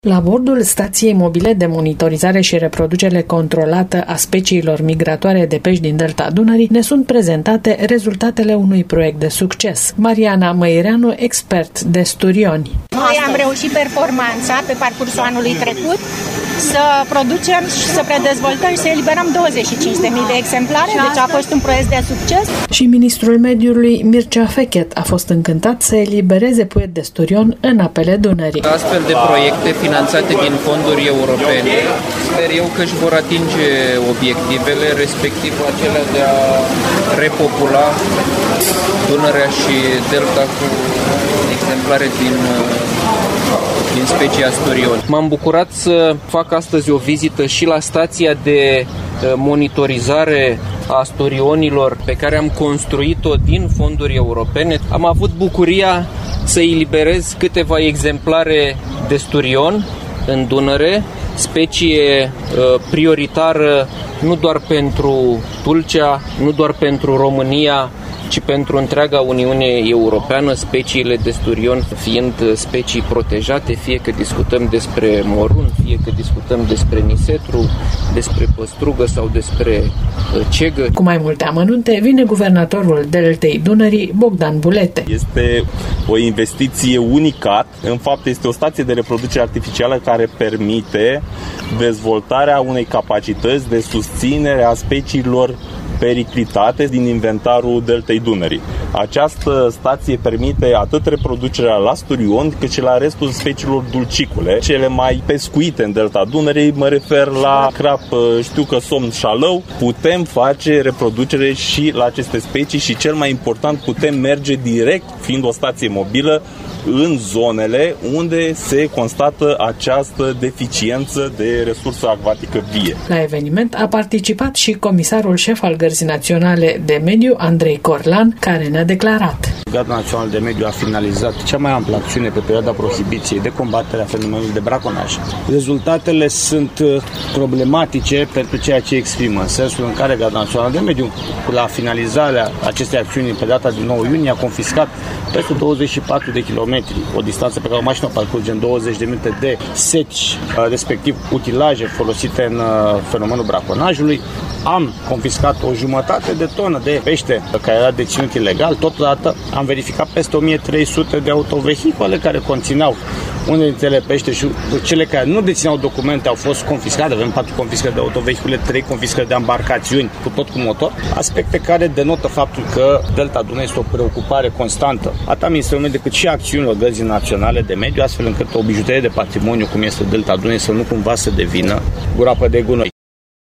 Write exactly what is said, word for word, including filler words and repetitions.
La bordul stației mobile de monitorizare și reproducere controlată a speciilor migratoare de pești din delta Dunării ne sunt prezentate rezultatele unui proiect de succes. Mariana Măireanu, expert de sturioni. Noi am reușit performanța pe parcursul anului trecut să producem și să predezvoltăm și să eliberăm douăzeci și cinci de mii de exemplare, deci a fost un proiect de succes. Și ministrul mediului Mircea Fechet a fost încântat să elibereze puiet de sturion în apele Dunării. Astfel de proiecte finanțate din fonduri europene, sper eu că își vor atinge obiectivele, respectiv acelea de a repopula Dunărea și Delta cu exemplare din din specia sturion. M-am bucurat să fac astăzi o vizită și la stația de monitorizare a sturionilor pe care am construit-o din fonduri europene. Am avut bucuria să eliberez câteva exemplare de sturion în Dunăre, specie prioritară nu doar pentru Tulcea, nu doar pentru România, ci pentru întreaga Uniune Europeană, speciile de sturion fiind specii protejate, fie că discutăm despre morun, fie că discutăm despre nisetru, despre păstrugă sau despre cegă. Cu mai multe amănunte vine guvernatorul Deltei Dunării, Bogdan Bulete. Este o investiție unicat. În fapt, este o stație de reproducere artificială care permite dezvoltarea unei capacități de susținere a speciilor periclitate din inventarul Deltei Dunării. Această stație permite atât reproducerea la sturion, cât și la restul speciilor dulcicule, cele mai pescuite în Delta Dunării, mă refer la crap, știu că somn șalău, putem face reproducere și la aceste specii și cel mai important, putem merge direct, fiind o stație mobilă, în zonele unde se constată această deficiență de resursă acvatică vie. La eveniment a participat și comisarul șef al Gărzii Naționale de Mediu, Andrei Corlan, care ne-a declarat. Garda Națională de Mediu a finalizat cea mai amplă acțiune pe perioada prohibiției de combatere a fenomenului de braconaj. Rezultatele sunt problematice pentru ceea ce exprimă, în sensul în care Garda Națională de Mediu, la finalizarea acestei acțiuni pe data din nouă iunie, a confiscat peste douăzeci și patru de kilometri, o distanță pe care o mașină o parcurge în douăzeci de minute, de seci, respectiv utilaje folosite în fenomenul braconajului. Am confiscat o jumătate de tonă de pește care era deținut ilegal. Totodată am verificat peste o mie trei sute de autovehicole care conțineau unele dintre ele pește și cele care nu dețineau documente au fost confiscate. Avem patru confiscări de autovehicule, trei confiscări de embarcațiuni, cu tot cu motor. Aspecte care denotă faptul că Delta Dunării este o preocupare constantă atât a Ministerului Mediu cât și a acțiunilor Gărzii Naționale de Mediu, astfel încât o bijuterie de patrimoniu cum este Delta Dunării să nu cumva să devină groapă de gunoi.